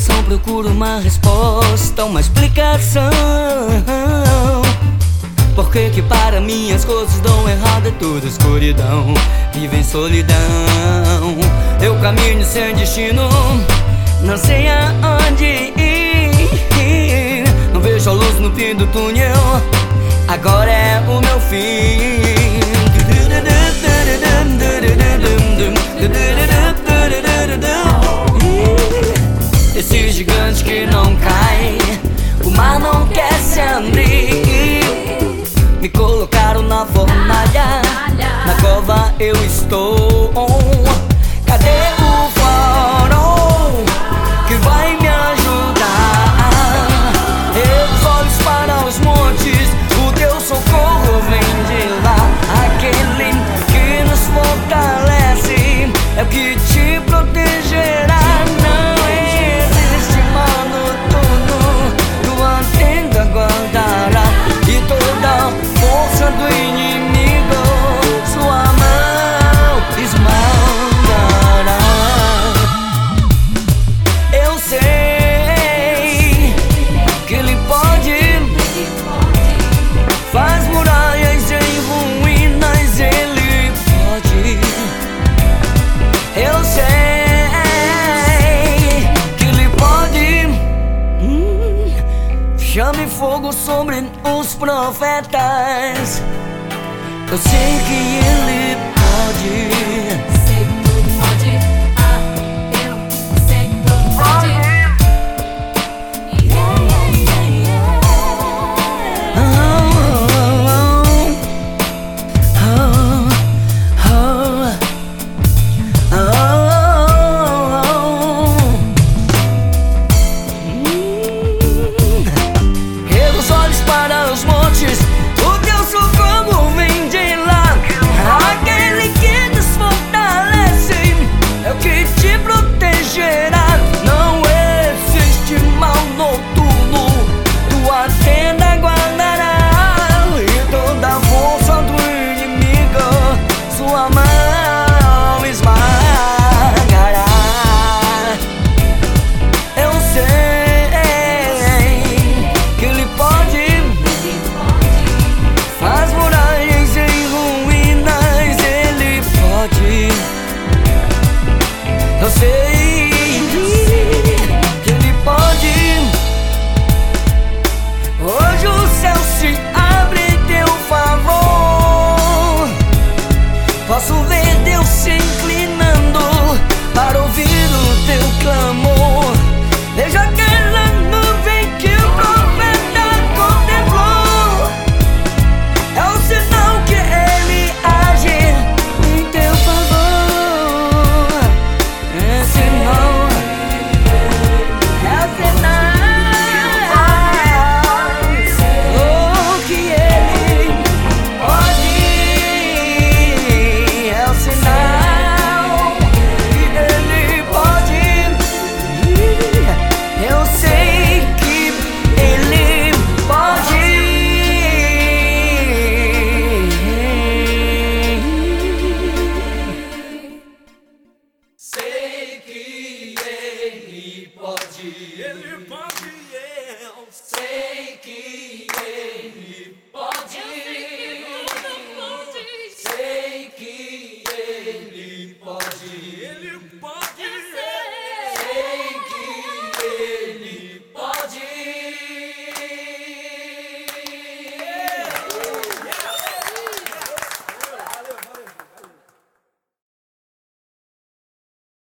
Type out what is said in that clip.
coração procura uma resposta, uma explicação. Por que que para mim as coisas dão errado? É tudo escuridão, vivo em solidão. Eu caminho sem destino, não sei aonde ir. Não vejo a luz no fim do túnel, agora é o meu fim. Esse gigante que não cai, o mar não quer se abrir. Me colocaram na fornalha, na cova eu estou. Cadê o farol que vai me ajudar? Ergo os olhos para os montes, o teu socorro vem de lá. Aquele que nos fortalece é o que te protegerá. Não existe mal noturno, tua tenda guardará. E toda força do inimigo sua mão esmagará. Eu sei que ele pode, faz muralhas em ruínas, ele pode. Eu sei que ele pode. Chame fogo sobre os profetas. Eu sei que ele pode.